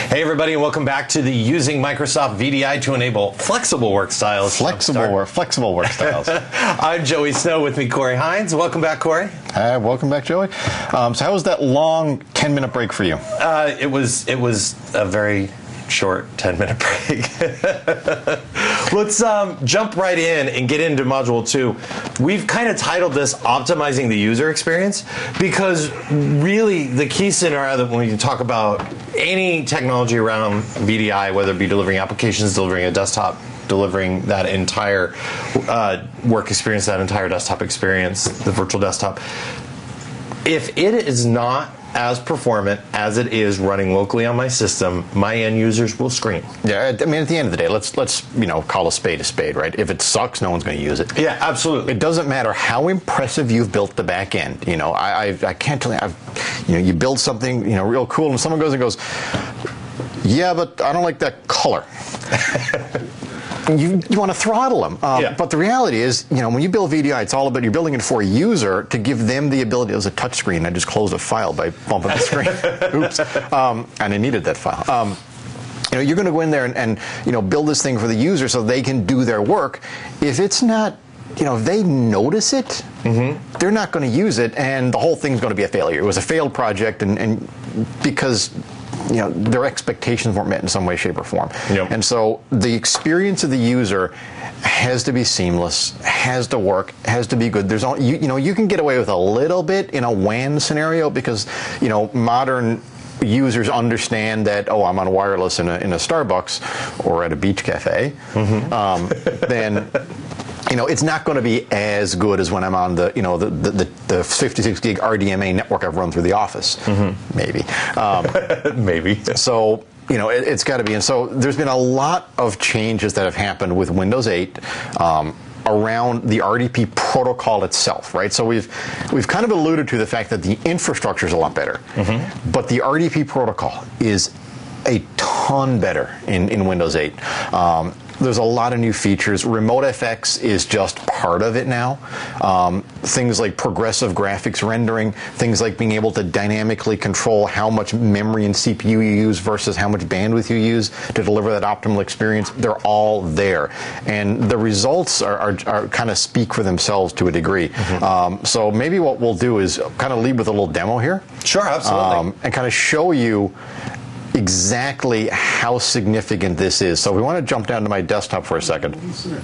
Hey everybody, and welcome back to the Using Microsoft VDI to Enable Flexible Work Styles. Flexible work styles. I'm Joey Snow, with me Corey Hines. Welcome back, Corey. Hi, welcome back, Joey. So how was that long 10-minute break for you? It was a very short 10-minute break. Let's jump right in and get into Module 2. We've kind of titled this Optimizing the User Experience because really the key scenario that when you talk about any technology around VDI, whether it be delivering applications, delivering a desktop, delivering that entire work experience, that entire desktop experience, the virtual desktop, if it is not as performant as it is running locally on my system, my end users will scream. Yeah, I mean, at the end of the day, let's call a spade, right? If it sucks, no one's going to use it. Yeah, absolutely. It doesn't matter how impressive you've built the back end. You know, I can't tell you, you build something, real cool, and someone goes and goes, yeah, but I don't like that color. You want to throttle them. But the reality is, when you build VDI, it's all about you're building it for a user to give them the ability. It was a touch screen. I just closed a file by bumping the screen. Oops. And I needed that file. You're going to go in there and build this thing for the user so they can do their work. If it's not, if they notice it, they're not going to use it, and the whole thing's going to be a failure. It was a failed project, and because their expectations weren't met in some way, shape, or form. Yep. And so the experience of the user has to be seamless, has to work, has to be good. There's all, you can get away with a little bit in a WAN scenario because, modern users understand that, I'm on wireless in a Starbucks or at a beach cafe. Then it's not going to be as good as when I'm on the 56 gig RDMA network I've run through the office. Maybe. Maybe. So, it's got to be. And so there's been a lot of changes that have happened with Windows 8 around the RDP protocol itself, right? So we've kind of alluded to the fact that the infrastructure is a lot better, but the RDP protocol is a ton better in Windows 8. There's a lot of new features. Remote FX is just part of it now. Things like progressive graphics rendering, things like being able to dynamically control how much memory and CPU you use versus how much bandwidth you use to deliver that optimal experience, they're all there. And the results are kind of speak for themselves to a degree. So maybe what we'll do is kind of lead with a little demo here. Sure, absolutely. And kind of show you exactly how significant this is. So we want to jump down to my desktop for a second.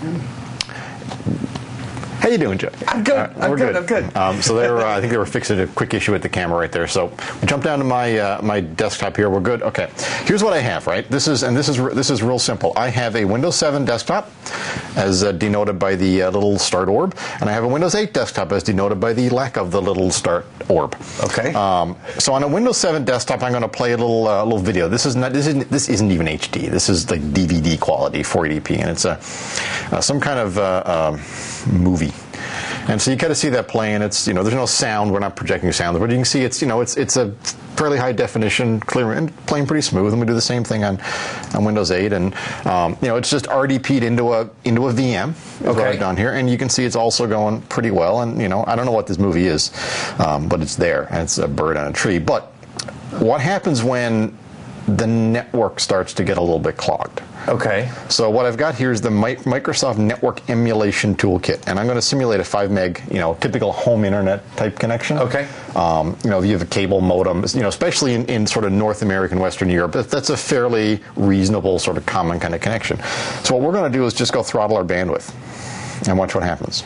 How you doing, Joe? I'm good. I'm good. So I think they were fixing a quick issue with the camera right there. So we jump down to my desktop here. We're good. Okay. Here's what I have. Right. This is real simple. I have a Windows 7 desktop, as denoted by the little start orb, and I have a Windows 8 desktop, as denoted by the lack of the little start orb. Okay. So on a Windows 7 desktop, I'm going to play a little video. This isn't even HD. This is like DVD quality, 480p, and it's some kind of movie. And so you kind of see that playing. It's there's no sound. We're not projecting sound, but you can see it's it's a fairly high definition, clear, and playing pretty smooth. And we do the same thing on Windows 8, and it's just RDP'd into a VM. Okay. Right down here, and you can see it's also going pretty well. And I don't know what this movie is, but it's there, and it's a bird on a tree. But what happens when the network starts to get a little bit clogged? Okay. So what I've got here is the Microsoft Network Emulation Toolkit, and I'm going to simulate a 5 meg, typical home internet type connection. Okay. If you have a cable modem, especially in sort of North America and Western Europe, that's a fairly reasonable sort of common kind of connection. So what we're going to do is just go throttle our bandwidth and watch what happens.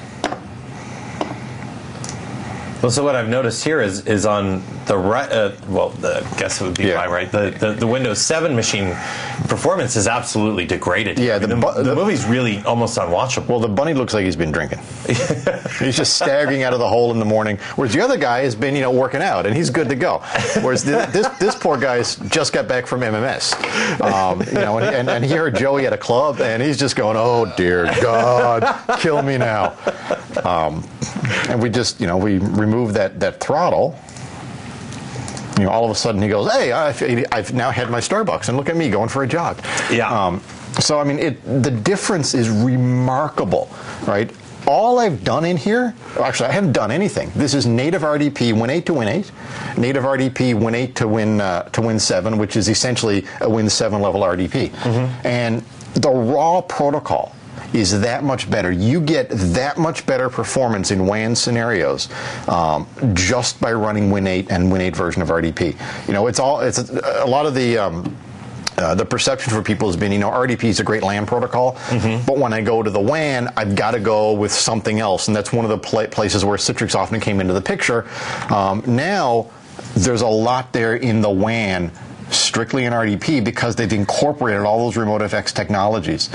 Well, so what I've noticed here is on the right. I guess it would be my right. The Windows 7 machine performance is absolutely degraded. Yeah, the movie's really almost unwatchable. Well, the bunny looks like he's been drinking. He's just staggering out of the hole in the morning. Whereas the other guy has been, working out, and he's good to go. Whereas this poor guy's just got back from MMS, and he heard Joey at a club, and he's just going, "Oh dear God, kill me now." And we just, we remove that throttle. All of a sudden he goes, "Hey, I've now had my Starbucks, and look at me going for a jog." Yeah. So I mean, the difference is remarkable, right? all I've done in here, actually I haven't done anything. This is native RDP Win8 to Win8, native RDP Win8 to Win7, which is essentially a Win7 level RDP. And the raw protocol is that much better. You get that much better performance in WAN scenarios just by running Win8 and Win8 version of RDP. You know, it's a lot of the perception for people has been, you know, RDP is a great LAN protocol, but when I go to the WAN, I've got to go with something else, and that's one of the places where Citrix often came into the picture. Now, there's a lot there in the WAN strictly in RDP because they've incorporated all those remote FX technologies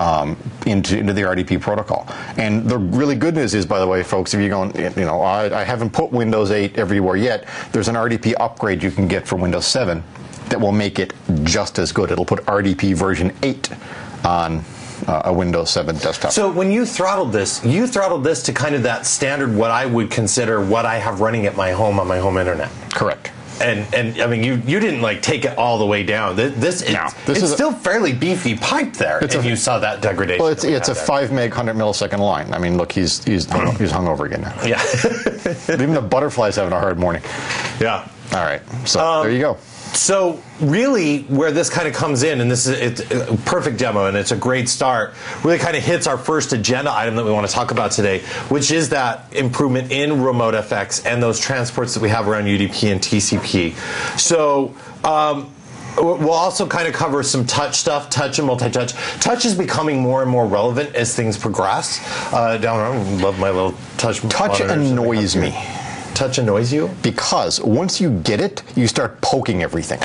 into the RDP protocol. And the really good news is, by the way, folks, if you're going, you know, I haven't put Windows 8 everywhere yet, there's an RDP upgrade you can get for Windows 7 that will make it just as good. It'll put RDP version 8 on a Windows 7 desktop. So when you throttled this to kind of that standard, what I would consider what I have running at my home on my home internet. Correct. And I mean, you didn't like take it all the way down. This is still fairly beefy pipe there, and you saw that degradation. Well, it's a 5 meg 100 millisecond line. I mean, look, he's hungover again now. Yeah. Even the butterfly's having a hard morning. Yeah. All right. So there you go. So really, where this kind of comes in, and it's a perfect demo, and it's a great start, really kind of hits our first agenda item that we want to talk about today, which is that improvement in remote FX and those transports that we have around UDP and TCP. So we'll also kind of cover some touch stuff, touch and multi-touch. Touch is becoming more and more relevant as things progress. Down the road, I love my little touch. Touch annoys me. Touch annoys you? Because once you get it, you start poking everything.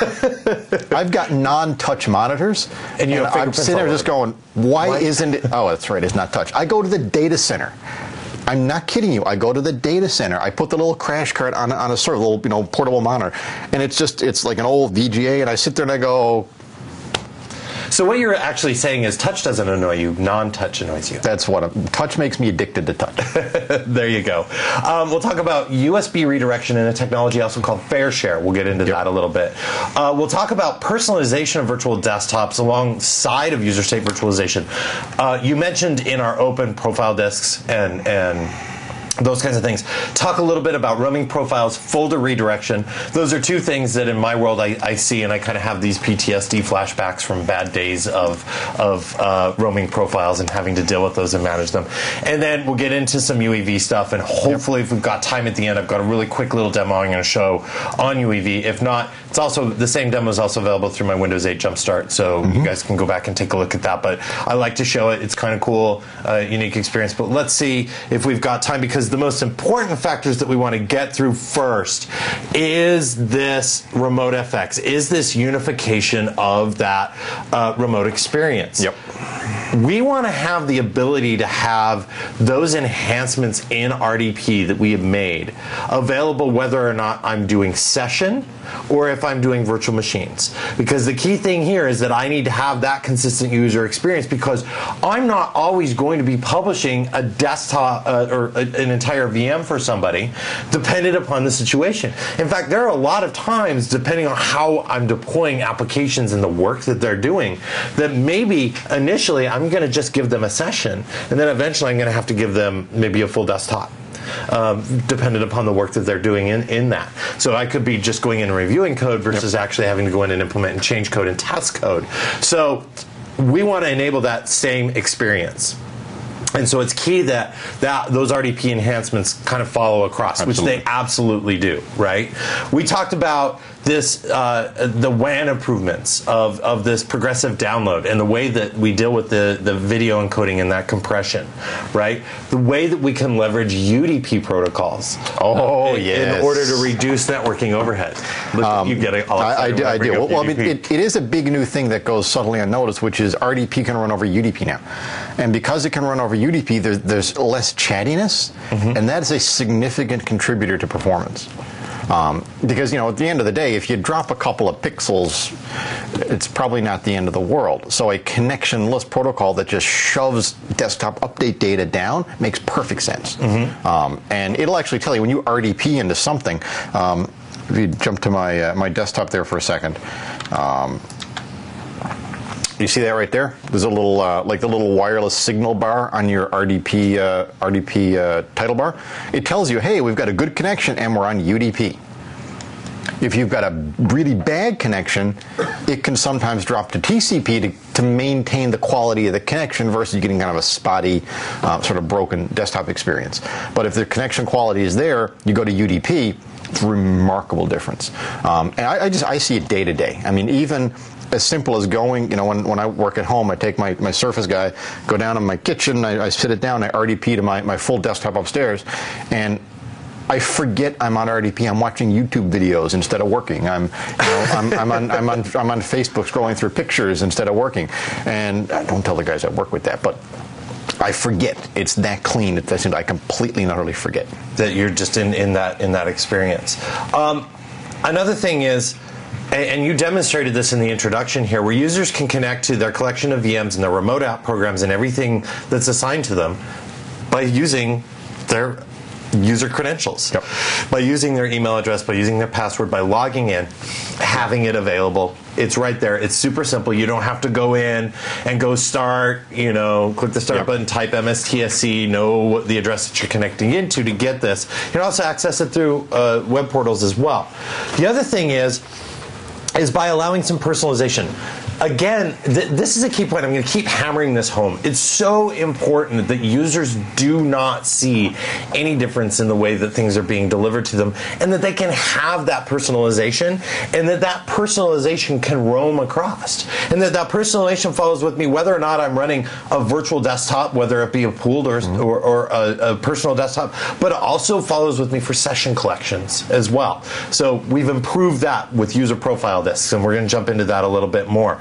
I've got non-touch monitors, and I'm sitting there just going, why isn't it? Oh, that's right, it's not touch. I go to the data center. I'm not kidding you. I go to the data center. I put the little crash cart on a server, little portable monitor, and it's like an old VGA, and I sit there and I go. So what you're actually saying is touch doesn't annoy you, non-touch annoys you. That's what touch makes me addicted to touch. There you go. We'll talk about USB redirection and a technology also called FairShare. We'll get into that a little bit. We'll talk about personalization of virtual desktops alongside of user state virtualization. You mentioned in our open profile disks and those kinds of things. Talk a little bit about roaming profiles, folder redirection. Those are two things that in my world I see, and I kind of have these PTSD flashbacks from bad days of roaming profiles and having to deal with those and manage them. And then we'll get into some UEV stuff, and hopefully if we've got time at the end, I've got a really quick little demo I'm going to show on UEV. If not, it's also the same demo is also available through my Windows 8 Jumpstart, so you guys can go back and take a look at that. But I like to show it. It's kind of cool, unique experience. But let's see if we've got time, because the most important factors that we want to get through first is this remote FX, is this unification of that remote experience. Yep. We want to have the ability to have those enhancements in RDP that we have made available whether or not I'm doing session or if I'm doing virtual machines. Because the key thing here is that I need to have that consistent user experience, because I'm not always going to be publishing a desktop or an entire VM for somebody dependent upon the situation. In fact, there are a lot of times, depending on how I'm deploying applications and the work that they're doing, that maybe initially I'm going to just give them a session, and then eventually I'm going to have to give them maybe a full desktop. Dependent upon the work that they're doing in that. So I could be just going in and reviewing code versus actually having to go in and implement and change code and test code. So we want to enable that same experience. And so it's key that those RDP enhancements kind of follow across, which they absolutely do, right? We talked about this, the WAN improvements of this progressive download and the way that we deal with the video encoding and that compression, right? The way that we can leverage UDP protocols in order to reduce networking overhead. You get it all excited. I do. Well, I mean, it is a big new thing that goes subtly unnoticed, which is RDP can run over UDP now. And because it can run over UDP, there's less chattiness, and that is a significant contributor to performance. Because, you know, at the end of the day, if you drop a couple of pixels, it's probably not the end of the world. So a connectionless protocol that just shoves desktop update data down makes perfect sense. And it'll actually tell you when you RDP into something. If you jump to my desktop there for a second. You see that right there? There's a little, like the little wireless signal bar on your RDP title bar. It tells you, hey, we've got a good connection and we're on UDP. If you've got a really bad connection, it can sometimes drop to TCP to maintain the quality of the connection versus getting kind of a spotty, sort of broken desktop experience. But if the connection quality is there, you go to UDP, it's a remarkable difference. And I see it day to day. I mean, even as simple as going, you know, when I work at home, I take my Surface guy, go down in my kitchen, I sit it down, I RDP to my full desktop upstairs, and I forget I'm on RDP. I'm watching YouTube videos instead of working. I'm on Facebook scrolling through pictures instead of working. And I don't tell the guys I work with that, but I forget. It's that clean. I completely and utterly forget that you're just in that experience. Another thing is, and you demonstrated this in the introduction here, where users can connect to their collection of VMs and their remote app programs and everything that's assigned to them by using their user credentials, yep, by using their email address, by using their password, by logging in, having it available. It's right there. It's super simple. You don't have to go in and go start, you know, click the start button, type MSTSC, know the address that you're connecting into to get this. You can also access it through web portals as well. The other thing is by allowing some personalization. Again, this is a key point. I'm going to keep hammering this home. It's so important that users do not see any difference in the way that things are being delivered to them, and that they can have that personalization, and that personalization can roam across, and that personalization follows with me whether or not I'm running a virtual desktop, whether it be a pooled or a personal desktop, but it also follows with me for session collections as well. So we've improved that with user profile disks, and we're going to jump into that a little bit more.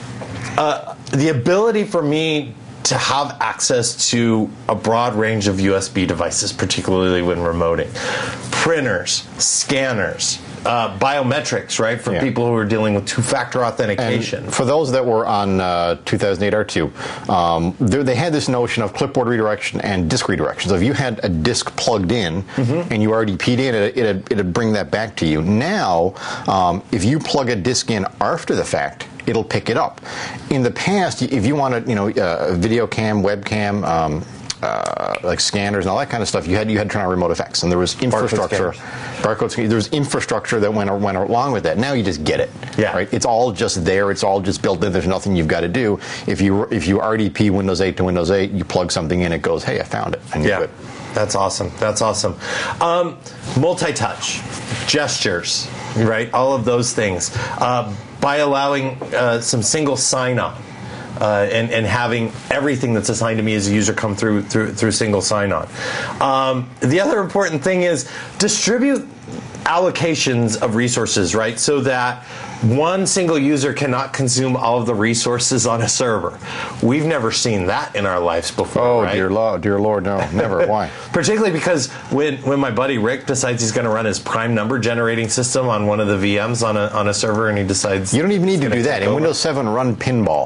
The ability for me to have access to a broad range of USB devices, particularly when remoting, printers, scanners, biometrics, right, for people who are dealing with two-factor authentication. And for those that were on 2008 R2, they had this notion of clipboard redirection and disk redirection. So if you had a disk plugged in and you RDP'd in, it'd bring that back to you. Now, if you plug a disk in after the fact, it'll pick it up. In the past, if you wanted, you know, video cam, webcam, like scanners and all that kind of stuff, you had to turn on remote effects, and there was infrastructure, there was infrastructure that went along with that. Now you just get it. Yeah. Right. It's all just there. It's all just built in. There's nothing you've got to do. If you RDP Windows 8 to Windows 8, you plug something in, it goes, hey, I found it, and you're good. That's awesome. That's awesome. Multi-touch, gestures, right? All of those things. By allowing some single sign-on and having everything that's assigned to me as a user come through single sign-on. The other important thing is distribute allocations of resources, right? So that one single user cannot consume all of the resources on a server. We've never seen that in our lives before. Oh, right? dear Lord, no, never. Why? Particularly because when my buddy Rick decides he's going to run his prime number generating system on one of the VMs on a server, and he decides you don't even need to do that. In Windows 7, run Pinball.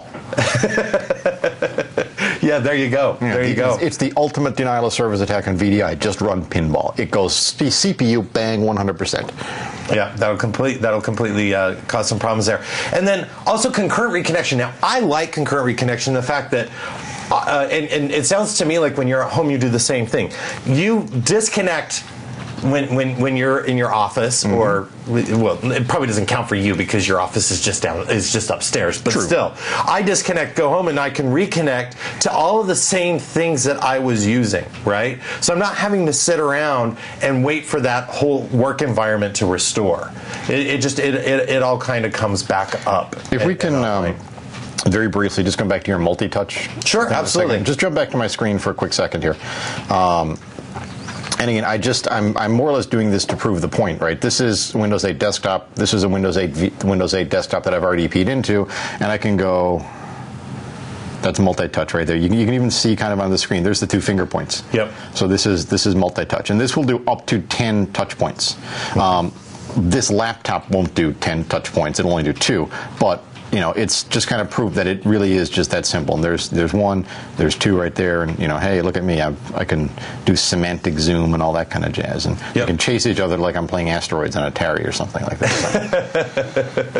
Yeah, there you go. Yeah, there you go. It's the ultimate denial of service attack on VDI. Just run Pinball. It goes CPU bang 100%. Yeah, that'll completely cause some problems there. And then also concurrent reconnection. Now, I like concurrent reconnection. The fact that and it sounds to me like when you're at home, you do the same thing. You disconnect when you're in your office, or well, it probably doesn't count for you because your office is just upstairs. But still, I disconnect, go home, and I can reconnect to all of the same things that I was using. Right, so I'm not having to sit around and wait for that whole work environment to restore. It all kind of comes back up. If we can. Very briefly, just come back to your multi-touch. Sure, absolutely. Just jump back to my screen for a quick second here. And again, I'm more or less doing this to prove the point, right? This is Windows 8 desktop. This is a Windows 8 desktop that I've already RDP'd into, and I can go. That's multi-touch right there. You can even see kind of on the screen. There's the two finger points. Yep. So this is multi-touch, and this will do up to 10 touch points. This laptop won't do 10 touch points. It'll only do 2, but. You know, it's just kind of proof that it really is just that simple. And there's 1, there's 2 right there, and you know, hey, look at me, I can do semantic zoom and all that kind of jazz, and you can chase each other like I'm playing Asteroids on Atari or something like that.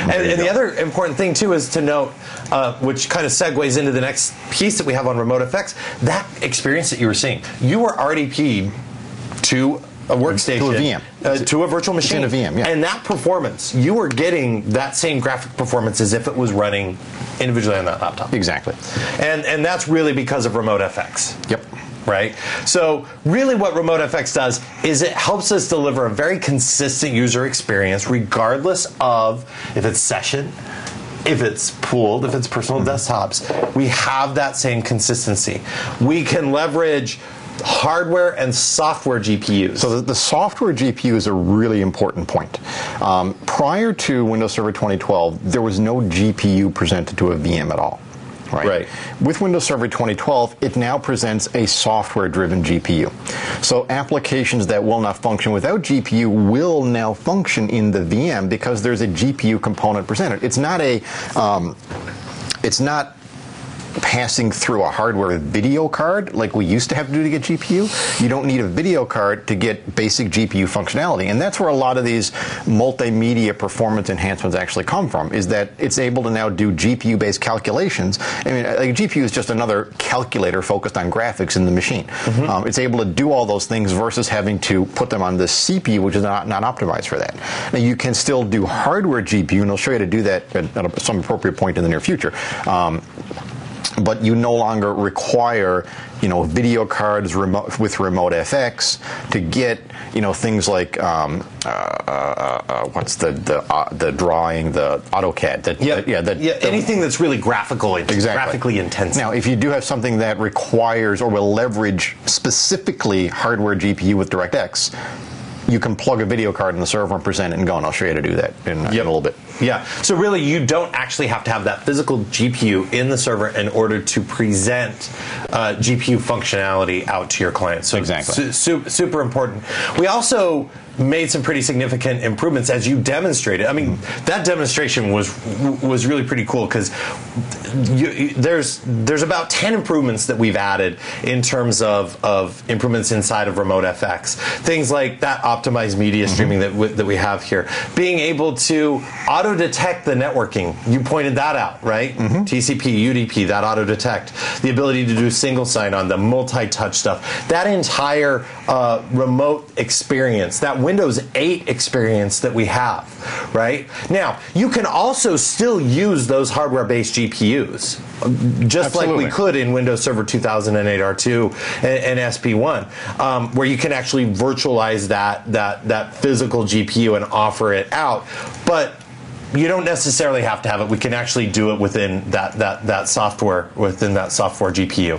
And the other important thing too is to note, which kind of segues into the next piece that we have on RemoteFX, that experience that you were seeing, you were RDP'd to a workstation, to a VM, to a virtual machine, in a VM, yeah. And that performance, you were getting that same graphic performance as if it was running individually on that laptop. Exactly. And that's really because of RemoteFX. Yep. Right? So really what RemoteFX does is it helps us deliver a very consistent user experience regardless of if it's session, if it's pooled, if it's personal desktops. We have that same consistency. We can leverage hardware and software GPUs. So the software GPU is a really important point. Prior to Windows Server 2012, there was no GPU presented to a VM at all. Right. With Windows Server 2012, it now presents a software-driven GPU. So applications that will not function without GPU will now function in the VM because there's a GPU component presented. It's not passing through a hardware video card like we used to have to do to get GPU. You don't need a video card to get basic GPU functionality. And that's where a lot of these multimedia performance enhancements actually come from, is that it's able to now do GPU-based calculations. I mean, like, GPU is just another calculator focused on graphics in the machine. Mm-hmm. It's able to do all those things versus having to put them on the CPU, which is not optimized for that. Now, you can still do hardware GPU, and I'll show you how to do that at some appropriate point in the near future. But you no longer require, video cards with RemoteFX to get, things like what's the drawing, the AutoCAD. Anything that's really graphically intensive. Now, if you do have something that requires or will leverage specifically hardware GPU with DirectX, you can plug a video card in the server and present it and go, and I'll show you how to do that in a little bit. Yeah, so really you don't actually have to have that physical GPU in the server in order to present GPU functionality out to your client. So exactly. Super important. We also made some pretty significant improvements as you demonstrated. I mean, that demonstration was really pretty cool because there's about 10 improvements that we've added in terms of improvements inside of RemoteFX. Things like that optimized media streaming that we have here. Being able to auto-detect the networking. You pointed that out, right? TCP, UDP, that auto-detect. The ability to do single sign-on, the multi-touch stuff. That entire remote experience, that Windows 8 experience that we have, right? Now, you can also still use those hardware-based GPUs, just Absolutely. like we could in Windows Server 2008 R2 and SP1, where you can actually virtualize that physical GPU and offer it out. But you don't necessarily have to have it. We can actually do it within that software, GPU.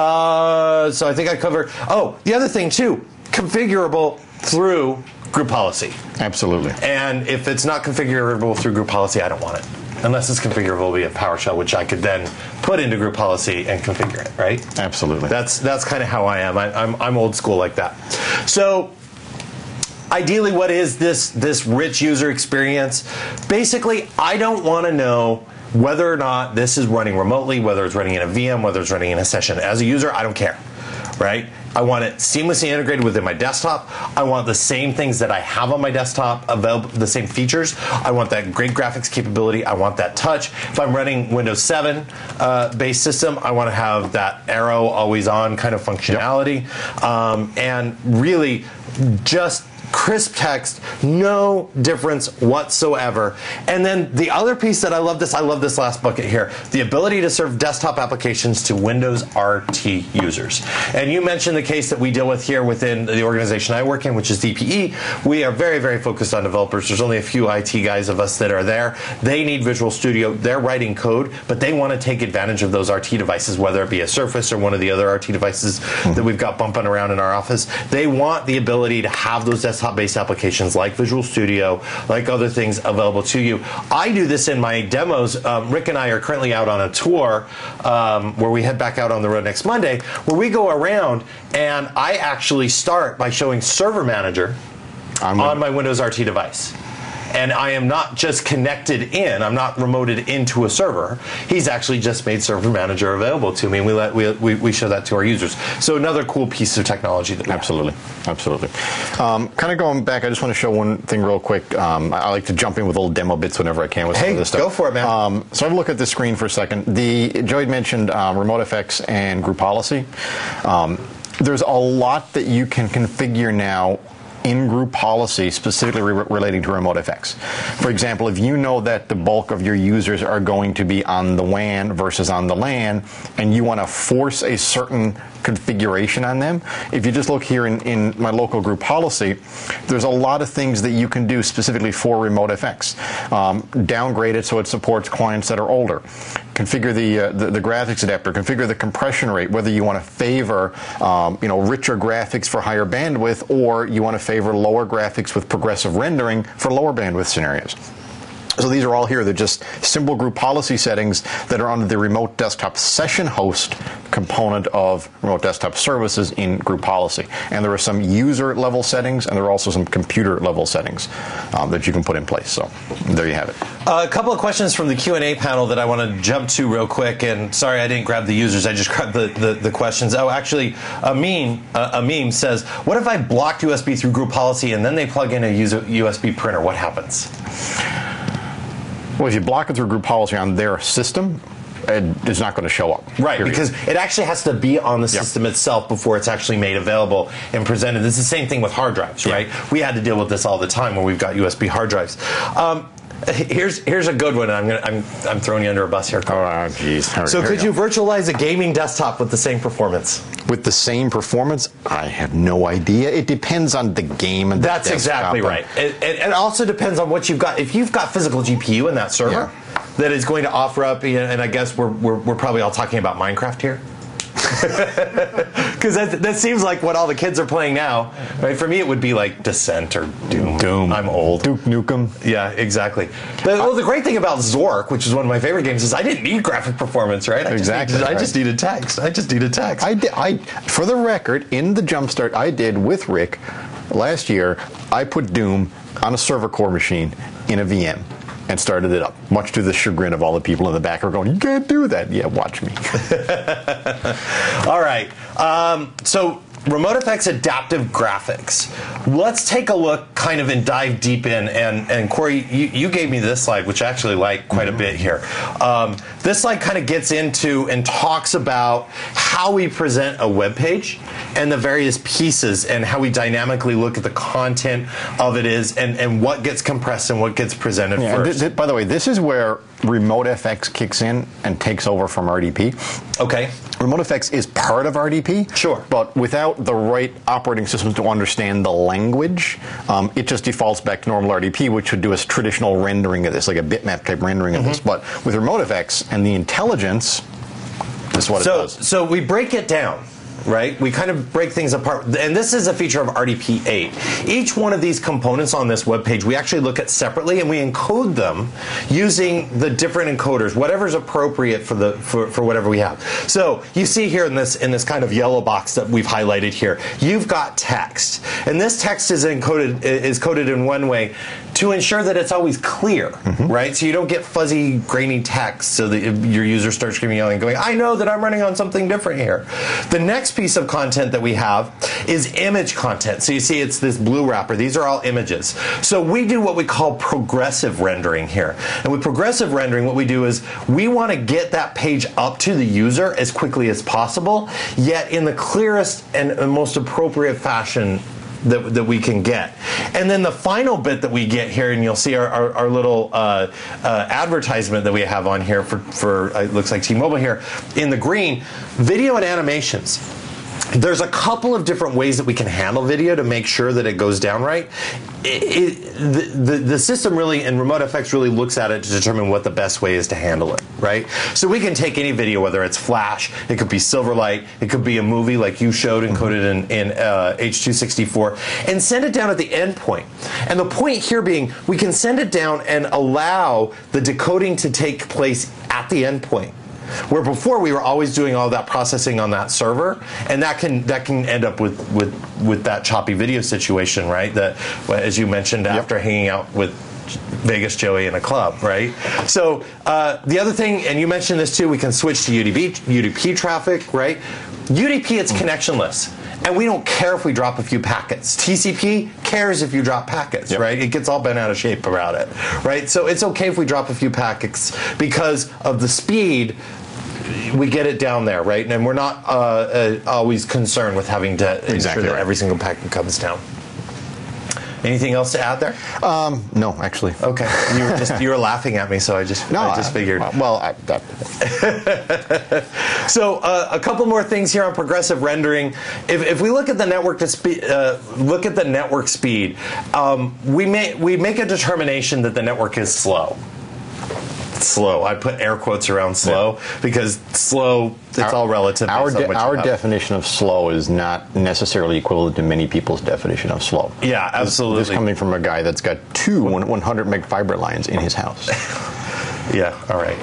So I think I covered. Oh, the other thing too, configurable through group policy. Absolutely. And if it's not configurable through group policy, I don't want it. Unless it's configurable via PowerShell, which I could then put into group policy and configure it, right? Absolutely. That's kind of how I am. I'm old school like that. So ideally, what is this rich user experience? Basically, I don't want to know whether or not this is running remotely, whether it's running in a VM, whether it's running in a session. As a user, I don't care, right? I want it seamlessly integrated within my desktop. I want the same things that I have on my desktop available, the same features. I want that great graphics capability. I want that touch. If I'm running Windows 7 based system, I want to have that arrow always on kind of functionality. And really just crisp text, no difference whatsoever. And then the other piece that I love this last bucket here, the ability to serve desktop applications to Windows RT users. And you mentioned the case that we deal with here within the organization I work in, which is DPE. We are very, very focused on developers. There's only a few IT guys of us that are there. They need Visual Studio. They're writing code, but they want to take advantage of those RT devices, whether it be a Surface or one of the other RT devices that we've got bumping around in our office. They want the ability to have those desktop-based applications like Visual Studio, like other things available to you. I do this in my demos. Rick and I are currently out on a tour where we head back out on the road next Monday, where we go around and I actually start by showing Server Manager on my Windows RT device. and I am not just connected in, I'm not remoted into a server. He's actually just made Server Manager available to me, and we show that to our users. So another cool piece of technology that we Absolutely. Kind of going back, I just want to show one thing real quick. I like to jump in with little demo bits whenever I can with some of this stuff. Go for it, man. So have a look at this screen for a second. Joe had mentioned Remote FX and Group Policy. There's a lot that you can configure now in Group Policy, specifically relating to Remote FX. For example, if you know that the bulk of your users are going to be on the WAN versus on the LAN, and you want to force a certain configuration on them, if you just look here in my local Group Policy, there's a lot of things that you can do specifically for Remote FX. Downgrade it so it supports clients that are older. Configure the graphics adapter. Configure the compression rate, whether you want to favor richer graphics for higher bandwidth, or you want to favor lower graphics with progressive rendering for lower bandwidth scenarios. So these are all here. They're just simple Group Policy settings that are under the Remote Desktop Session Host component of Remote Desktop Services in Group Policy. And there are some user level settings, and there are also some computer level settings that you can put in place. So there you have it. A couple of questions from the Q&A panel that I want to jump to real quick. And sorry, I didn't grab the users. I just grabbed the questions. Oh, actually, Amin says, what if I blocked USB through Group Policy and then they plug in a USB printer? What happens? Well, if you block it through Group Policy on their system, it's not going to show up. Right, period. Because it actually has to be on the system itself before it's actually made available and presented. This is the same thing with hard drives, right? We had to deal with this all the time when we've got USB hard drives. Here's a good one. I'm throwing you under a bus here. Oh, geez. So could you virtualize a gaming desktop with the same performance? With the same performance? I have no idea. It depends on the game and the That's exactly right. It also depends on what you've got. If you've got physical GPU in that server that is going to offer up, and I guess we're probably all talking about Minecraft here. Because that seems like what all the kids are playing now, right? For me, it would be like Descent or Doom. I'm old. Duke Nukem. Yeah, exactly. The great thing about Zork, which is one of my favorite games, is I didn't need graphic performance, right? I just needed text. For the record, in the Jumpstart I did with Rick last year, I put Doom on a server core machine in a VM and started it up, much to the chagrin of all the people in the back who are going, you can't do that. Yeah, watch me. All right. So Remote FX adaptive graphics. Let's take a look kind of and dive deep in. And Corey, you gave me this slide, which I actually like quite a bit here. This slide kind of gets into and talks about how we present a web page and the various pieces and how we dynamically look at the content of it is and what gets compressed and what gets presented first. By the way, this is where Remote FX kicks in and takes over from RDP. Okay. Remote FX is part of RDP. Sure. But without the right operating system to understand the language, it just defaults back to normal RDP, which would do a traditional rendering of this, like a bitmap type rendering of this. But with Remote FX and the intelligence, this is what it does. So we break it down. Right? We kind of break things apart. And this is a feature of RDP 8. Each one of these components on this web page, we actually look at separately and we encode them using the different encoders, whatever's appropriate for whatever we have. So you see here in this kind of yellow box that we've highlighted here, you've got text. And this text is coded in one way to ensure that it's always clear, right? So you don't get fuzzy, grainy text so that your user starts screaming, yelling, going, I know that I'm running on something different here. The next piece of content that we have is image content. So you see it's this blue wrapper. These are all images. So we do what we call progressive rendering here. And with progressive rendering, what we do is we want to get that page up to the user as quickly as possible, yet in the clearest and most appropriate fashion that we can get. And then the final bit that we get here, and you'll see our little advertisement that we have on here for it looks like T-Mobile here, in the green, video and animations. There's a couple of different ways that we can handle video to make sure that it goes down right. The system really, and Remote FX really looks at it to determine what the best way is to handle it, right? So we can take any video, whether it's Flash, it could be Silverlight, it could be a movie like you showed encoded in H.264, and send it down at the endpoint. And the point here being, we can send it down and allow the decoding to take place at the endpoint. Where before we were always doing all that processing on that server, and that can end up with that choppy video situation, right? That, as you mentioned, after hanging out with Vegas Joey in a club, right? So the other thing, and you mentioned this too, we can switch to UDP traffic, right? UDP, it's connectionless. And we don't care if we drop a few packets. TCP cares if you drop packets, right? It gets all bent out of shape around it, right? So it's okay if we drop a few packets because of the speed. We get it down there, right? And we're not always concerned with having to ensure that every single packet comes down. Anything else to add there? No, actually. Okay, you were laughing at me, so I just figured. So a couple more things here on progressive rendering. If we look at the network speed, we make a determination that the network is slow. Slow. I put air quotes around slow because slow, it's all relative. Our definition of slow is not necessarily equivalent to many people's definition of slow. Yeah, absolutely. This is coming from a guy that's got two 100 meg fiber lines in his house. Yeah, all right.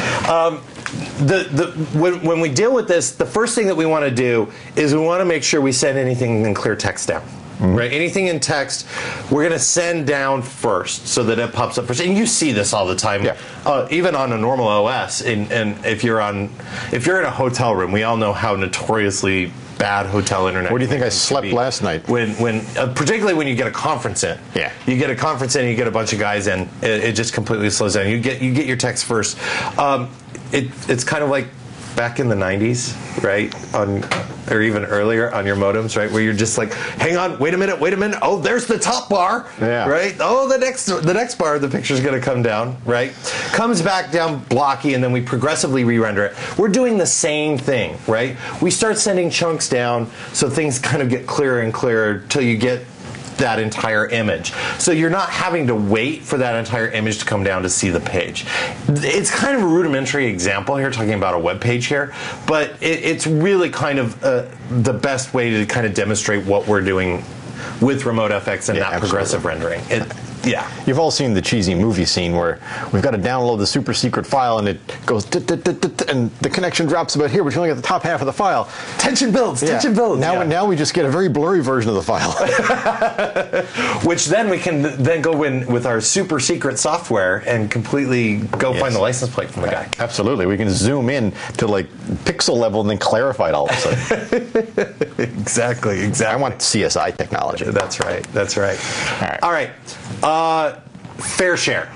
When we deal with this, the first thing that we want to do is we want to make sure we send anything in clear text down. Right, anything in text, we're going to send down first so that it pops up first. And you see this all the time, even on a normal OS. And if you're in a hotel room, we all know how notoriously bad hotel internet. What do you think I slept last night? When particularly when you get a conference in. Yeah. You get a conference in, you get a bunch of guys in, it just completely slows down. You get your text first. It's kind of like back in the 90s, right? Or even earlier on your modems, right? Where you're just like, hang on, wait a minute. Oh, there's the top bar, right? Oh, the next bar, the picture's going to come down, right? Comes back down blocky, and then we progressively re-render it. We're doing the same thing, right? We start sending chunks down so things kind of get clearer and clearer till you get that entire image. So you're not having to wait for that entire image to come down to see the page. It's kind of a rudimentary example here, talking about a web page here, but it's really kind of the best way to kind of demonstrate what we're doing with RemoteFX and that progressive rendering. Yeah. You've all seen the cheesy movie scene where we've got to download the super secret file and it goes and the connection drops about here, but you only get the top half of the file. Tension builds. Now we just get a very blurry version of the file. Which then we can then go in with our super secret software and completely go find the license plate from the guy. Absolutely. We can zoom in to like pixel level and then clarify it all of a sudden. Exactly. I want CSI technology. That's right. All right. Fair share.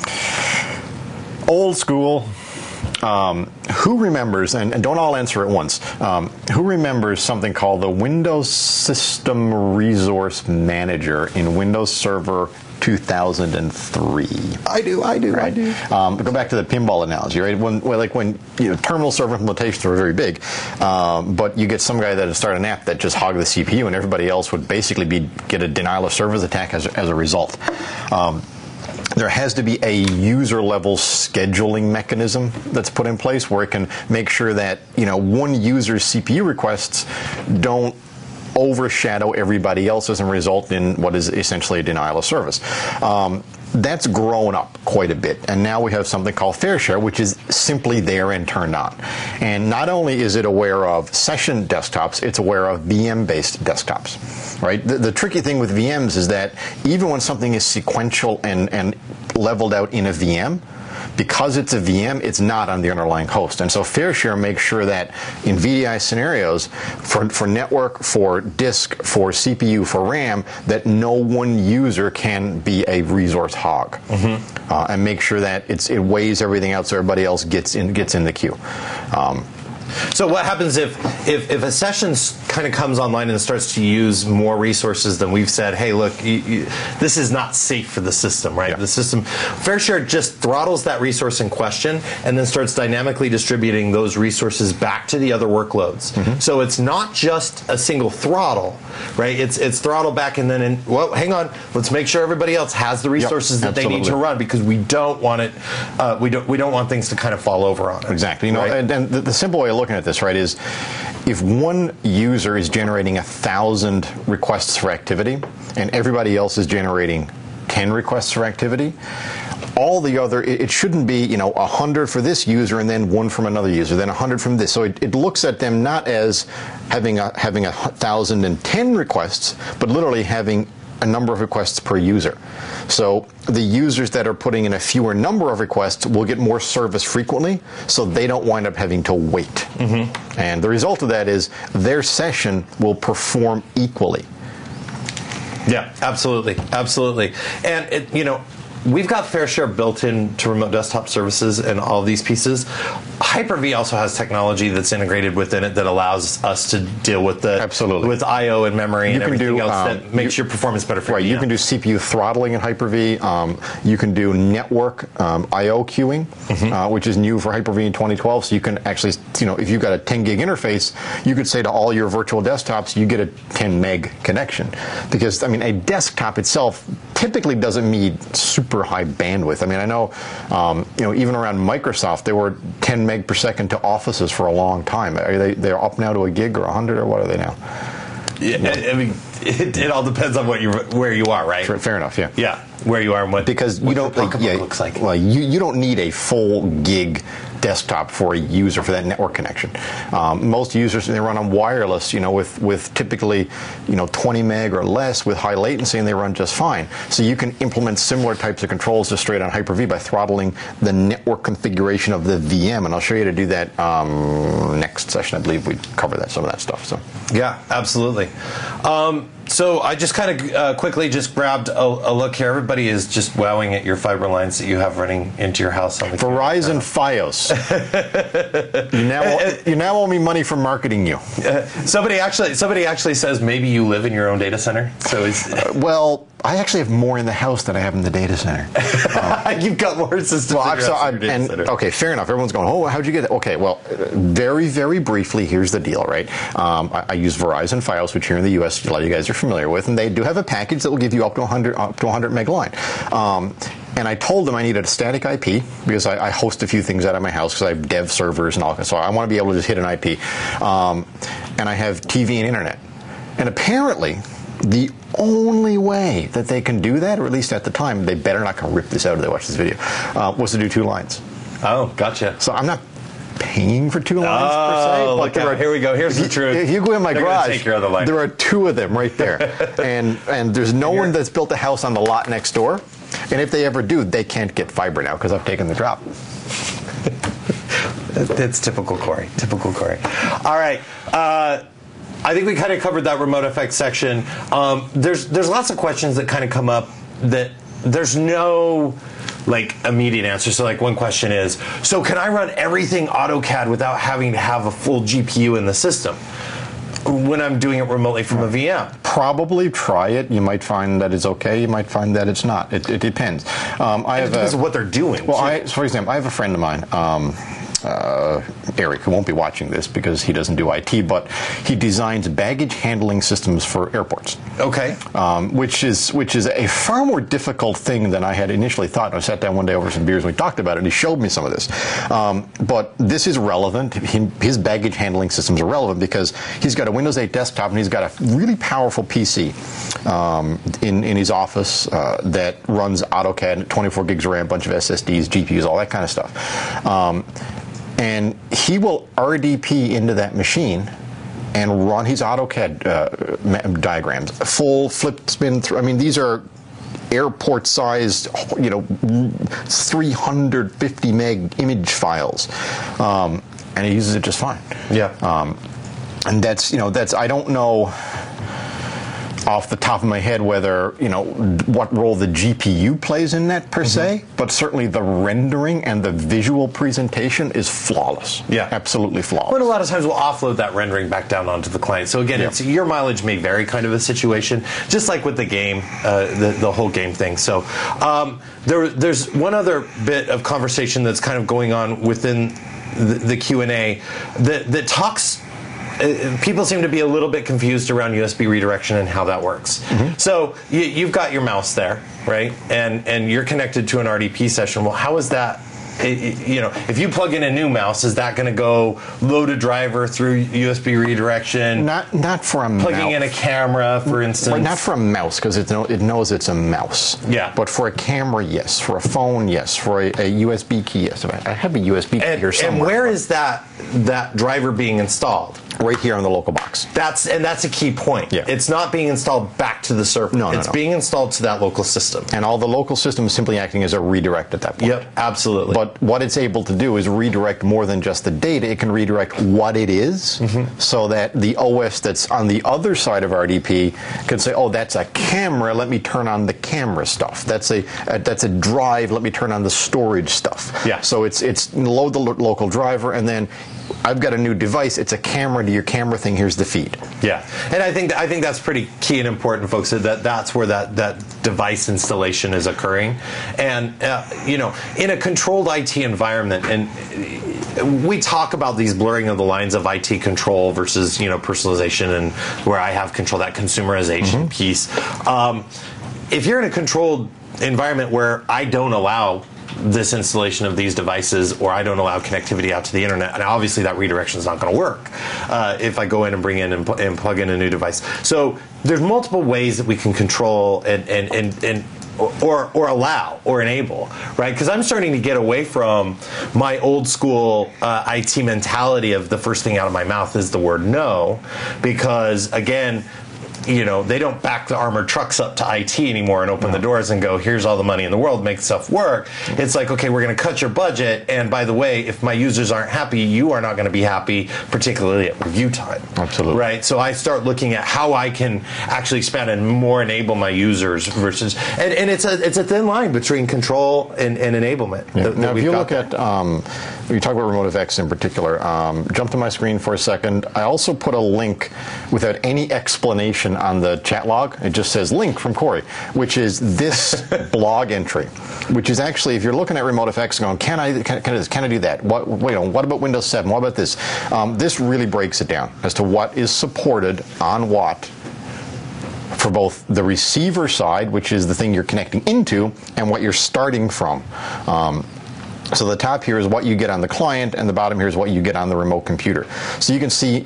Old school. Who remembers, and don't all answer at once, who remembers something called the Windows System Resource Manager in Windows Server 2003? I do. Go back to the pinball analogy, right? When terminal server implementations were very big, but you get some guy that would start an app that just hogged the CPU, and everybody else would basically get a denial of service attack as a result. There has to be a user-level scheduling mechanism that's put in place where it can make sure that one user's CPU requests don't overshadow everybody else's and result in what is essentially a denial of service. That's grown up quite a bit, and now we have something called Fair Share, which is simply there and turned on. And not only is it aware of session desktops, it's aware of VM-based desktops. Right? The tricky thing with VMs is that even when something is sequential and leveled out in a VM, because it's a VM, it's not on the underlying host. And so Fair Share makes sure that in VDI scenarios, for network, for disk, for CPU, for RAM, that no one user can be a resource hog. And make sure that it weighs everything out so everybody else gets in the queue. So what happens if a session kind of comes online and starts to use more resources than we've said, hey, look, this is not safe for the system, right? The system, Fair Share just throttles that resource in question and then starts dynamically distributing those resources back to the other workloads. So it's not just a single throttle, right? It's throttle back and then, well, hang on, let's make sure everybody else has the resources that they need to run, because we don't want it, we don't want things to kind of fall over on it. Exactly. And the simple way of looking at this, right, is if one user is generating 1,000 requests for activity and everybody else is generating 10 requests for activity, all the other, it shouldn't be 100 for this user and then 1 from another user, then 100 from this. So it looks at them not as having 1,010 requests, but literally having a number of requests per user. So the users that are putting in a fewer number of requests will get more service frequently, so they don't wind up having to wait. And the result of that is their session will perform equally. Yeah, absolutely, absolutely. And we've got fair share built into remote desktop services and all of these pieces. Hyper-V also has technology that's integrated within it that allows us to deal with with I/O and memory and everything else that makes your performance better for you. You can do CPU throttling in Hyper-V. You can do network I/O queuing, which is new for Hyper-V in 2012. So you can actually, if you've got a 10 gig interface, you could say to all your virtual desktops, you get a 10 meg connection. Because, a desktop itself typically doesn't need super high bandwidth. I know, even around Microsoft, they were 10 meg per second to offices for a long time. They're up now to a gig or 100, or what are they now? Yeah, it all depends on where you are, right? Fair enough. Yeah. Yeah, where you are and what you don't looks like. Well, you don't need a full gig desktop for a user for that network connection. Most users, they run on wireless, with typically 20 meg or less with high latency, and they run just fine. So you can implement similar types of controls just straight on Hyper-V by throttling the network configuration of the VM, and I'll show you how to do that next session. I believe we cover some of that stuff. So yeah, absolutely. So I just kind of quickly just grabbed a look here. Everybody is just wowing at your fiber lines that you have running into your house on the Verizon Fios. you now owe me money for marketing you. Somebody actually says maybe you live in your own data center. So well, I actually have more in the house than I have in the data center. You've got more systems in your data center. Okay, fair enough. Everyone's going, oh, how'd you get that? Okay, well, very, very briefly, here's the deal, right? I use Verizon Fios, which here in the U.S. a lot of you guys are familiar with, and they do have a package that will give you up to 100 meg line. And I told them I needed a static IP because I host a few things out of my house because I have dev servers and all that. So I want to be able to just hit an IP. And I have TV and internet. And apparently, the only way that they can do that, or at least at the time, they better not go rip this out if they watch this video, was to do 2 lines. Oh, gotcha. So I'm not paying for 2 lines per se. But here we go. Here's the truth. If you go in my garage, take your other line. There are 2 of them right there. and there's no one that's built a house on the lot next door. And if they ever do, they can't get fiber now because I've taken the drop. That's typical Corey. Typical Corey. All right. I think we kind of covered that remote effects section. There's lots of questions that kind of come up that there's no immediate answer. So one question is, so can I run everything AutoCAD without having to have a full GPU in the system when I'm doing it remotely from a VM? Probably try it. You might find that it's okay. You might find that it's not. It depends. It depends on what they're doing. Well, for example, I have a friend of mine, Eric, who won't be watching this because he doesn't do IT, but he designs baggage handling systems for airports. Okay. Which is a far more difficult thing than I had initially thought. And I sat down one day over some beers and we talked about it, and he showed me some of this. But this is relevant. His baggage handling systems are relevant because he's got a Windows 8 desktop and he's got a really powerful PC in his office that runs AutoCAD, 24 gigs of RAM, bunch of SSDs, GPUs, all that kind of stuff. And he will RDP into that machine and run his AutoCAD diagrams, full flip spin through. These are airport-sized, 350 meg image files, and he uses it just fine. Yeah. And that's I don't know off the top of my head whether what role the GPU plays in that per se, but certainly the rendering and the visual presentation is flawless. Yeah, absolutely flawless. But a lot of times we'll offload that rendering back down onto the client. So again, it's your mileage may vary, kind of a situation, just like with the game, the whole game thing. So there's one other bit of conversation that's kind of going on within the Q&A that talks. People seem to be a little bit confused around USB redirection and how that works. So you've got your mouse there, right? And you're connected to an RDP session. Well, how is that? If you plug in a new mouse, is that going to go load a driver through USB redirection? Not for a mouse. Plugging in a camera, for instance. Well, not for a mouse because it knows it's a mouse. Yeah. But for a camera, yes. For a phone, yes. For a USB key, yes. I have a USB key here somewhere. And where is that driver being installed? right here on the local box. That's a key point. Yeah. It's not being installed back to the server. No, it's being installed to that local system. And all the local system is simply acting as a redirect at that point. Yep, absolutely. But what it's able to do is redirect more than just the data. It can redirect what it is, so that the OS that's on the other side of RDP can say, oh, that's a camera, let me turn on the camera stuff. That's a drive, let me turn on the storage stuff. Yeah. So it's load the local driver, and then I've got a new device. It's a camera to your camera thing. Here's the feed. Yeah, and I think that's pretty key and important, folks. That's where that device installation is occurring, and in a controlled IT environment, and we talk about these blurring of the lines of IT control versus personalization, and where I have control, that consumerization piece. If you're in a controlled environment where I don't allow this installation of these devices, or I don't allow connectivity out to the internet, and obviously that redirection is not going to work if I go in and bring in and plug in a new device. So there's multiple ways that we can control or allow or enable, right? Because I'm starting to get away from my old school IT mentality of the first thing out of my mouth is the word no, because again, they don't back the armored trucks up to IT anymore and open the doors and go, here's all the money in the world, make stuff work. It's like, okay, we're going to cut your budget, and by the way, if my users aren't happy, you are not going to be happy, particularly at review time. Absolutely. Right? So I start looking at how I can actually expand and more enable my users versus, and it's a thin line between control and enablement. Yeah. Now, if you look at, you talk about RemoteFX in particular, jump to my screen for a second. I also put a link without any explanation on the chat log. It just says link from Corey, which is this blog entry, which is actually, if you're looking at RemoteFX going, can I do that? What about Windows 7? What about this? This really breaks it down as to what is supported on what for both the receiver side, which is the thing you're connecting into, and what you're starting from. So the top here is what you get on the client, and the bottom here is what you get on the remote computer. So you can see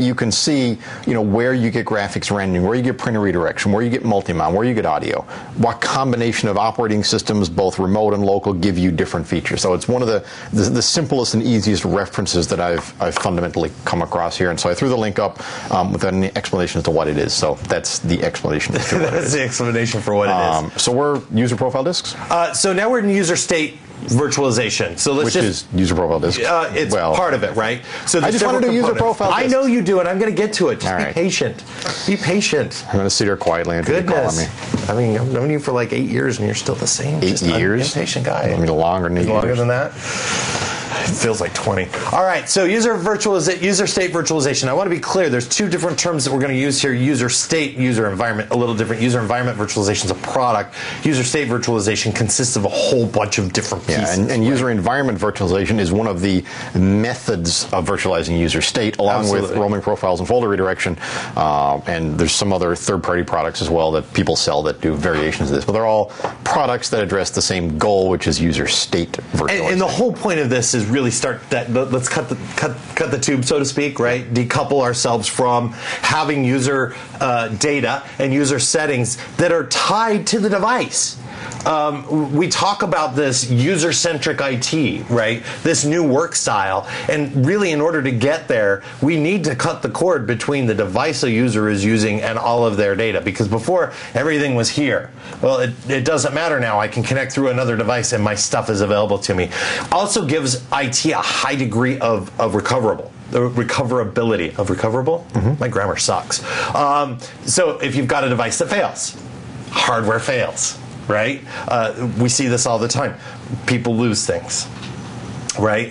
where you get graphics rendering, where you get printer redirection, where you get multi-mount, where you get audio, what combination of operating systems, both remote and local, give you different features. So it's one of the simplest and easiest references that I've fundamentally come across here. And so I threw the link up without any explanation as to what it is. So that's the explanation. That's the explanation for what it is. So we're user profile disks. So now we're in user state virtualization. So Which is user profile disk. It's part of it, right? So I just want to do user profile disk. I know you do, and I'm going to get to it. Just be patient. Be patient. I'm going to sit here quietly until you call on me. I mean, I've known you for like 8 years, and you're still the same. 8 years? Impatient guy. I mean, longer than 8 years. Longer than that? It feels like 20. All right, so user state virtualization. I want to be clear. There's two different terms that we're going to use here. User state, user environment, a little different. User environment virtualization is a product. User state virtualization consists of a whole bunch of different pieces. Yeah, and user environment virtualization is one of the methods of virtualizing user state, along with roaming profiles and folder redirection. And there's some other third-party products as well that people sell that do variations of this. But they're all products that address the same goal, which is user state virtualization. And the whole point of this is really start that. Let's cut the tube, so to speak, right? Decouple ourselves from having user data and user settings that are tied to the device. We talk about this user-centric IT, right? This new work style. And really, in order to get there, we need to cut the cord between the device a user is using and all of their data. Because before, everything was here. Well, it doesn't matter now. I can connect through another device and my stuff is available to me. Also gives IT a high degree of recoverability. Of recoverable? Mm-hmm. My grammar sucks. So if you've got a device that fails, hardware fails. Right? We see this all the time. People lose things. Right?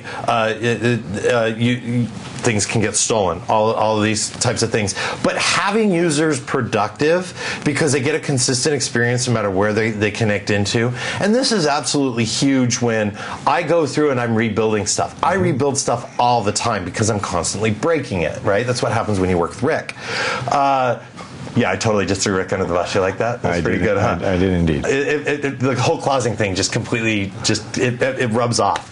Things can get stolen. All of these types of things. But having users productive because they get a consistent experience no matter where they connect into. And this is absolutely huge when I go through and I'm rebuilding stuff. I rebuild stuff all the time because I'm constantly breaking it. Right? That's what happens when you work with Rick. Yeah, I totally just threw Rick under the bus. You like that? That's pretty good, huh? I did indeed. The whole clausing thing just completely it rubs off.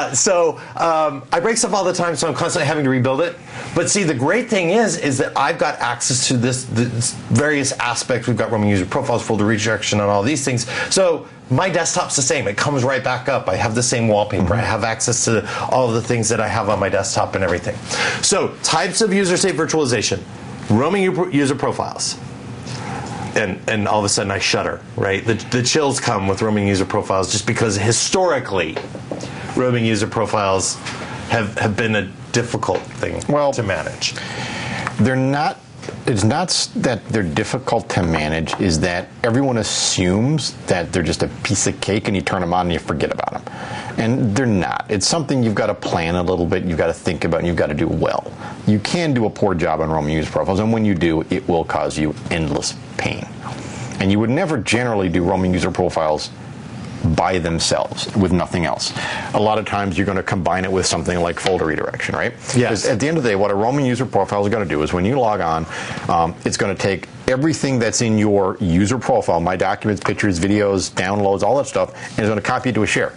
I break stuff all the time, so I'm constantly having to rebuild it. But see, the great thing is that I've got access to this various aspects. We've got Roaming user profiles, folder redirection, and all these things. So my desktop's the same. It comes right back up. I have the same wallpaper. I have access to all of the things that I have on my desktop and everything. So types of user state virtualization. Roaming user profiles. And all of a sudden I shudder, right? The chills come with roaming user profiles just because historically roaming user profiles have been a difficult thing to manage. They're not. It's not that they're difficult to manage, is that everyone assumes that they're just a piece of cake and you turn them on and you forget about them. And they're not. It's something you've got to plan a little bit, you've got to think about, and you've got to do well. You can do a poor job on roaming user profiles, and when you do, it will cause you endless pain. And you would never generally do roaming user profiles by themselves with nothing else. A lot of times you're going to combine it with something like folder redirection, right? Yes. At the end of the day, what a roaming user profile is going to do is when you log on, it's going to take everything that's in your user profile, my documents, pictures, videos, downloads, all that stuff, and it's going to copy it to a share.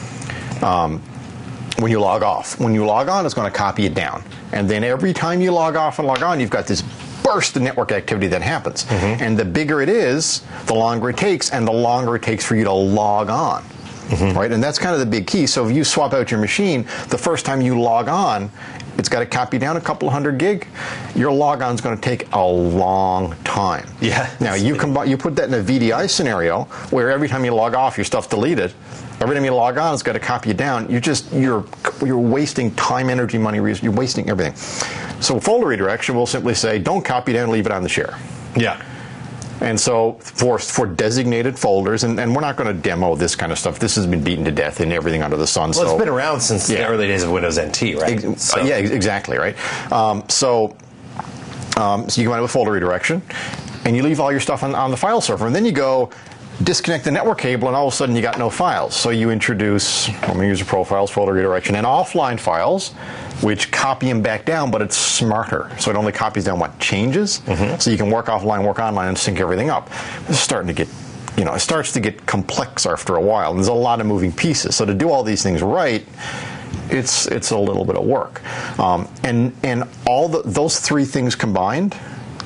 When you log off. When you log on, it's going to copy it down. And then every time you log off and log on, you've got this burst of network activity that happens. And the bigger it is, the longer it takes, and the longer it takes for you to log on. Right? And that's kind of the big key. So if you swap out your machine, the first time you log on, it's got to copy down a couple hundred gig. Your logon's going to take a long time. Yeah. Now you put that in a VDI scenario where every time you log off, your stuff's deleted. Every time you log on, it's got to copy you down. You're wasting time, energy, money, you're wasting everything. So folder redirection will simply say, don't copy down, leave it on the share. Yeah. And so for designated folders, and we're not going to demo this kind of stuff. This has been beaten to death in everything under the sun. Well, it's been around since the early days of Windows NT, right? Yeah, exactly, right? So you come out with folder redirection, and you leave all your stuff on the file server, and then you go disconnect the network cable, and all of a sudden you got no files. So you introduce roaming user profiles, folder redirection, and offline files, which copy them back down, but it's smarter. So it only copies down what changes. So you can work offline, work online, and sync everything up. This is starting to get, it starts to get complex after a while. And there's a lot of moving pieces. So to do all these things right, it's a little bit of work. And all those three things combined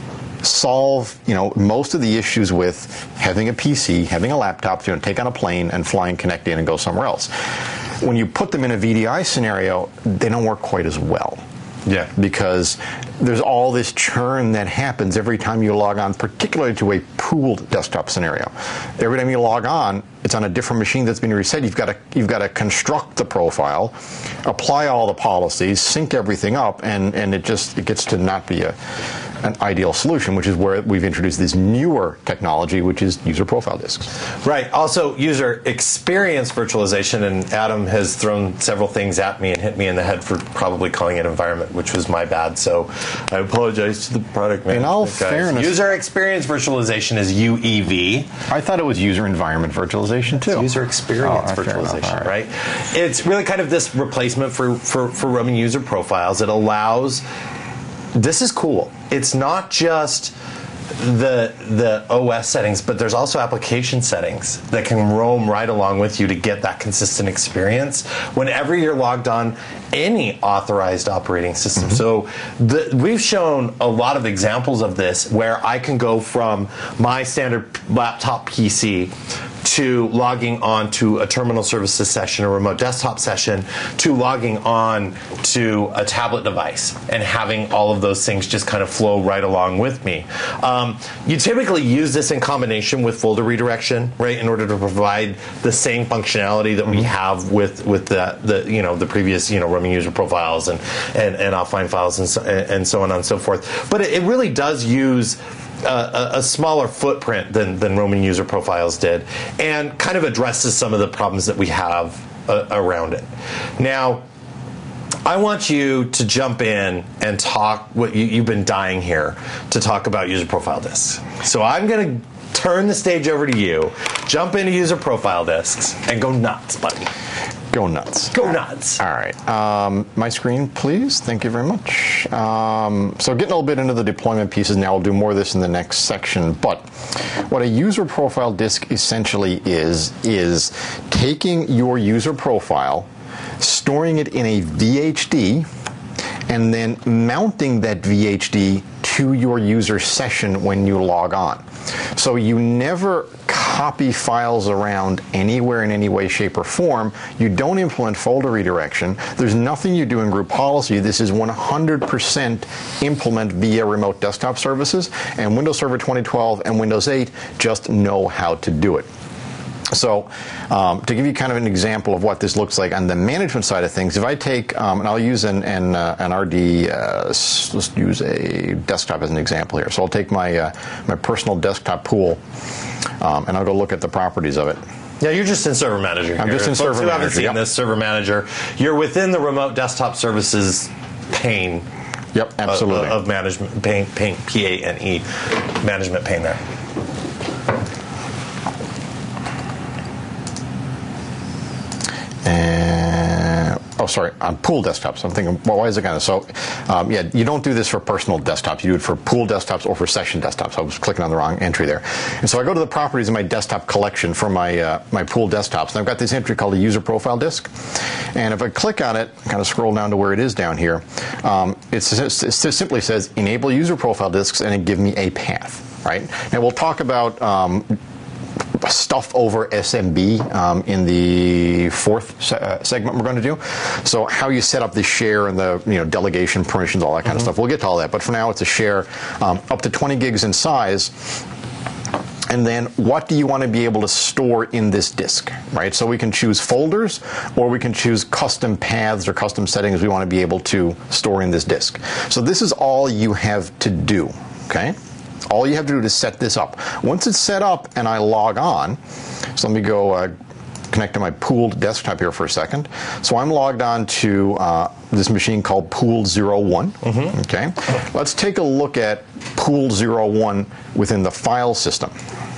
solve most of the issues with having a PC, having a laptop, take on a plane and fly and connect in and go somewhere else. When you put them in a VDI scenario, they don't work quite as well. Yeah. Because there's all this churn that happens every time you log on, particularly to a pooled desktop scenario. Every time you log on, it's on a different machine that's been reset. You've got to construct the profile, apply all the policies, sync everything up, and it gets to not be an ideal solution, which is where we've introduced this newer technology, which is user profile disks. Right. Also, user experience virtualization, and Adam has thrown several things at me and hit me in the head for probably calling it environment, which was my bad. So I apologize to the product manager. In all fairness, user experience virtualization is UEV. I thought it was user environment virtualization too. It's user experience virtualization, right? It's really kind of this replacement for roaming user profiles. It allows. This is cool. It's not just the OS settings, but there's also application settings that can roam right along with you to get that consistent experience whenever you're logged on any authorized operating system. So we've shown a lot of examples of this where I can go from my standard laptop PC to logging on to a terminal services session, a remote desktop session, to logging on to a tablet device and having all of those things just kind of flow right along with me. You typically use this in combination with folder redirection, right, in order to provide the same functionality that we have with the previous roaming user profiles and offline files and so on and so forth. But it really does use a smaller footprint than roaming user profiles did, and kind of addresses some of the problems that we have around it. Now, I want you to jump in and talk. You've been dying here to talk about user profile disks. So I'm going to turn the stage over to you, jump into user profile disks, and go nuts, buddy. Go nuts. Go nuts. All right. My screen, please. Thank you very much. So getting a little bit into the deployment pieces now. I'll do more of this in the next section. But what a user profile disk essentially is taking your user profile, storing it in a VHD, and then mounting that VHD to your user session when you log on. So you never copy files around anywhere in any way, shape, or form. You don't implement folder redirection. There's nothing you do in group policy. This is 100% implement via remote desktop services, and Windows Server 2012 and Windows 8 just know how to do it. So to give you kind of an example of what this looks like on the management side of things, if I take, and I'll use an RD, let's use a desktop as an example here. So I'll take my personal desktop pool, and I'll go look at the properties of it. Yeah, you're just in Server Manager. I'm just in Server Manager. Who haven't seen this Server Manager, you're within the remote desktop services pane. Yep, absolutely. Of management pane, P-A-N-E, management pane there. Sorry, on pool desktops. I'm thinking, well, why is it kind of so? Yeah, you don't do this for personal desktops. You do it for pool desktops or for session desktops. I was clicking on the wrong entry there. And so I go to the properties in my desktop collection for my my pool desktops, and I've got this entry called a user profile disk. And if I click on it, kind of scroll down to where it is down here, it simply says enable user profile disks, and it gives me a path. Right now, we'll talk about stuff over SMB in the fourth segment we're going to do. So how you set up the share and the delegation permissions, all that kind of stuff. We'll get to all that, but for now it's a share up to 20 gigs in size. And then what do you want to be able to store in this disk, right? So we can choose folders, or we can choose custom paths or custom settings we want to be able to store in this disk. So this is all you have to do, okay? All you have to do is set this up. Once it's set up and I log on, so let me go connect to my pooled desktop here for a second. So I'm logged on to this machine called Pool 01. Okay, let's take a look at Pool 01 within the file system.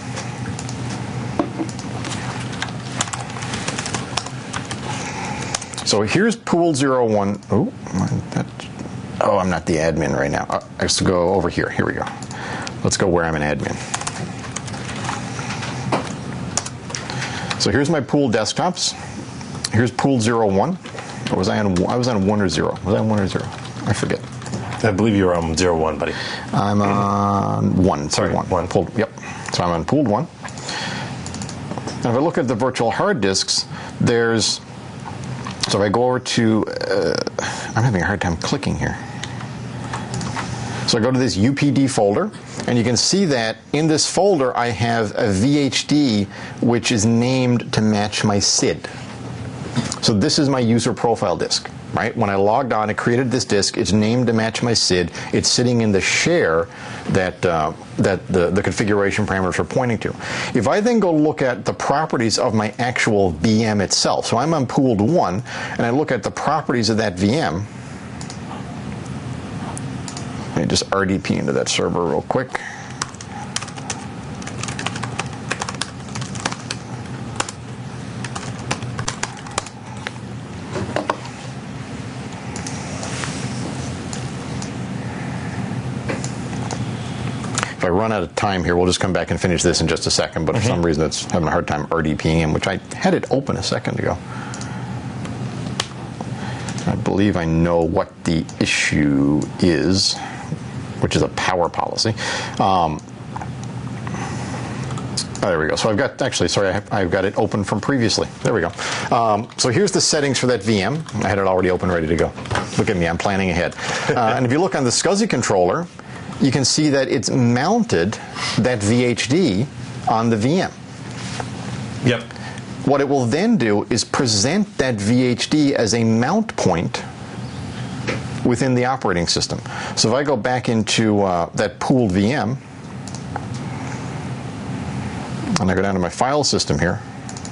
So here's Pool 01. Oh, I'm not the admin right now. I have to go over here. Here we go. Let's go where I'm an admin. So here's my pool desktops. Here's Pool 01. Or was I on 1 or 0? Was I on 1 or 0? I forget. I believe you were on 01, buddy. I'm on 1. Sorry, 1. Pooled, yep. So I'm on Pooled 1. And if I look at the virtual hard disks, there's... So if I go over to... I'm having a hard time clicking here. So I go to this UPD folder, and you can see that in this folder I have a VHD which is named to match my SID. So this is my user profile disk, right? When I logged on, it created this disk. It's named to match my SID. It's sitting in the share that the configuration parameters are pointing to. If I then go look at the properties of my actual VM itself, so I'm on Pooled 1, and I look at the properties of that VM. Let me just RDP into that server real quick. If I run out of time here, we'll just come back and finish this in just a second, but for some reason it's having a hard time RDPing in, which I had it open a second ago. I believe I know what the issue is, which is a power policy. There we go. So I've got, actually, sorry, I've got it open from previously. There we go. So here's the settings for that VM. I had it already open, ready to go. Look at me, I'm planning ahead. And if you look on the SCSI controller, you can see that it's mounted that VHD on the VM. Yep. What it will then do is present that VHD as a mount point within the operating system. So if I go back into that pooled VM, and I go down to my file system here,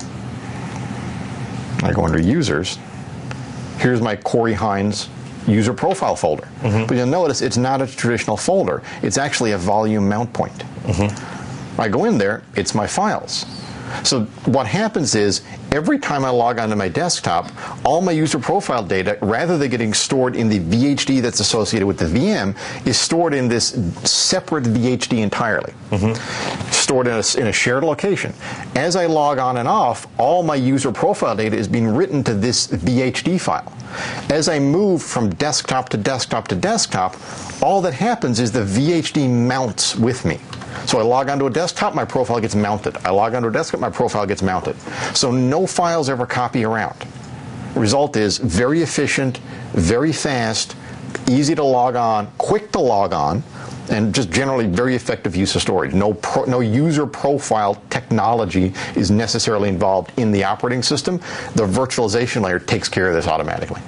I go under users, here's my Corey Hines user profile folder. But you'll notice it's not a traditional folder. It's actually a volume mount point. I go in there, it's my files. So what happens is every time I log onto my desktop, all my user profile data, rather than getting stored in the VHD that's associated with the VM, is stored in this separate VHD entirely, stored in a shared location. As I log on and off, all my user profile data is being written to this VHD file. As I move from desktop to desktop to desktop, all that happens is the VHD mounts with me. So I log onto a desktop, my profile gets mounted. I log onto a desktop, my profile gets mounted. So no files ever copy around. Result is very efficient, very fast, easy to log on, quick to log on, and just generally very effective use of storage. No user profile technology is necessarily involved in the operating system. The virtualization layer takes care of this automatically.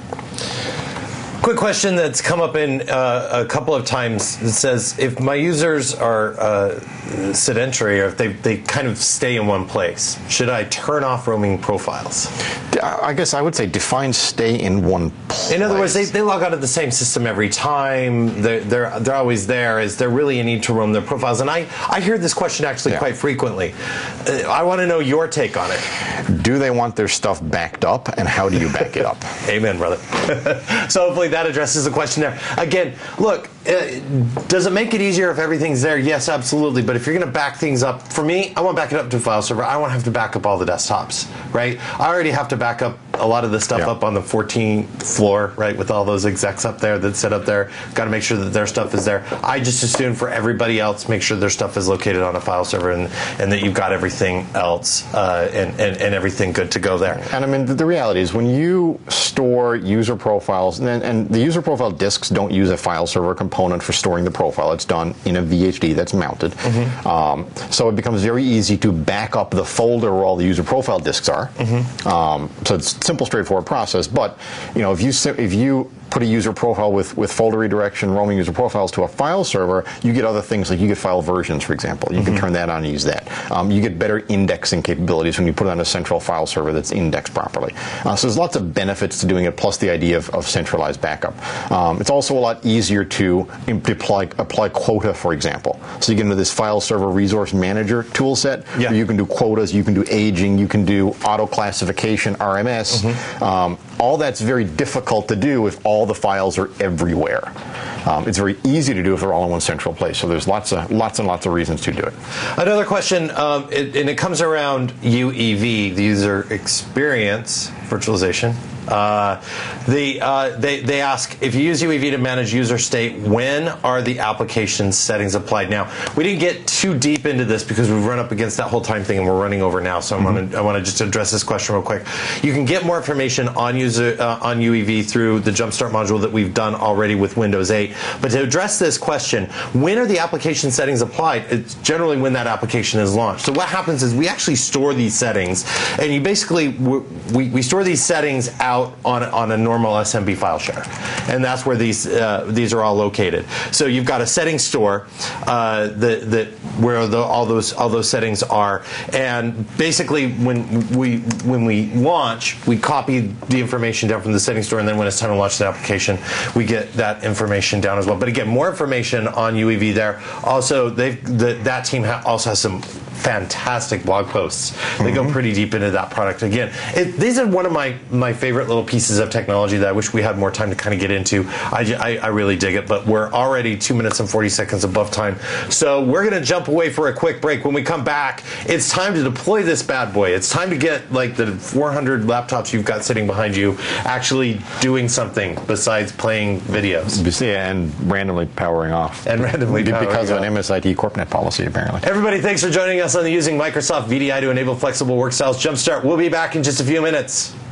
Quick question that's come up in a couple of times. It says, if my users are sedentary, or if they kind of stay in one place, should I turn off roaming profiles? I guess I would say define stay in one place. In other words, they log out of the same system every time. They're always there. Is there really a need to roam their profiles? And I hear this question actually quite frequently. I want to know your take on it. Do they want their stuff backed up, and how do you back it up? Amen, brother. So hopefully that addresses the question there. Again, look, does it make it easier if everything's there? Yes, absolutely. But if you're going to back things up, for me, I want to back it up to a file server. I don't want to have to back up all the desktops, right? I already have to back up a lot of the stuff up on the 14th floor, right, with all those execs up there that's set up there. Got to make sure that their stuff is there. I just assume for everybody else, make sure their stuff is located on a file server, and that you've got everything else and everything good to go there. And I mean, the reality is when you store user profiles, and the user profile disks don't use a file server component for storing the profile. It's done in a VHD that's mounted. So it becomes very easy to back up the folder where all the user profile disks are. So it's a simple, straightforward process. But you know, if you put a user profile with folder redirection, roaming user profiles to a file server, you get other things, like you get file versions, for example. You can turn that on and use that. You get better indexing capabilities when you put it on a central file server that's indexed properly. So there's lots of benefits to doing it, plus the idea of centralized backup. It's also a lot easier to apply quota, for example. So you get into this file server resource manager tool set, where you can do quotas, you can do aging, you can do auto classification, RMS. All that's very difficult to do if all the files are everywhere. It's very easy to do if they're all in one central place. So there's lots and lots of reasons to do it. Another question, and it comes around UEV, the user experience virtualization. They ask, if you use UEV to manage user state, when are the application settings applied? Now, we didn't get too deep into this because we've run up against that whole time thing and we're running over now, so I want to just address this question real quick. You can get more information on UEV through the Jumpstart module that we've done already with Windows 8. But to address this question, when are the application settings applied? It's generally when that application is launched. So what happens is we actually store these settings, and you basically, we store these settings out on a normal SMB file share, and that's where these are all located. So you've got a settings store where all those settings are, and basically when we launch, we copy the information down from the settings store, and then when it's time to launch the application, we get that information down as well. But again, more information on UEV there. Also, that team also has some fantastic blog posts. They go pretty deep into that product. Again, these are one of my favorite little pieces of technology that I wish we had more time to kind of get into. I really dig it, but we're already 2 minutes and 40 seconds above time. So we're going to jump away for a quick break. When we come back, it's time to deploy this bad boy. It's time to get like the 400 laptops you've got sitting behind you actually doing something besides playing videos. Yeah, and randomly powering off. Because of an MSIT CorpNet policy, apparently. Everybody, thanks for joining us on the Using Microsoft VDI to Enable Flexible Work Styles Jumpstart. We'll be back in just a few minutes.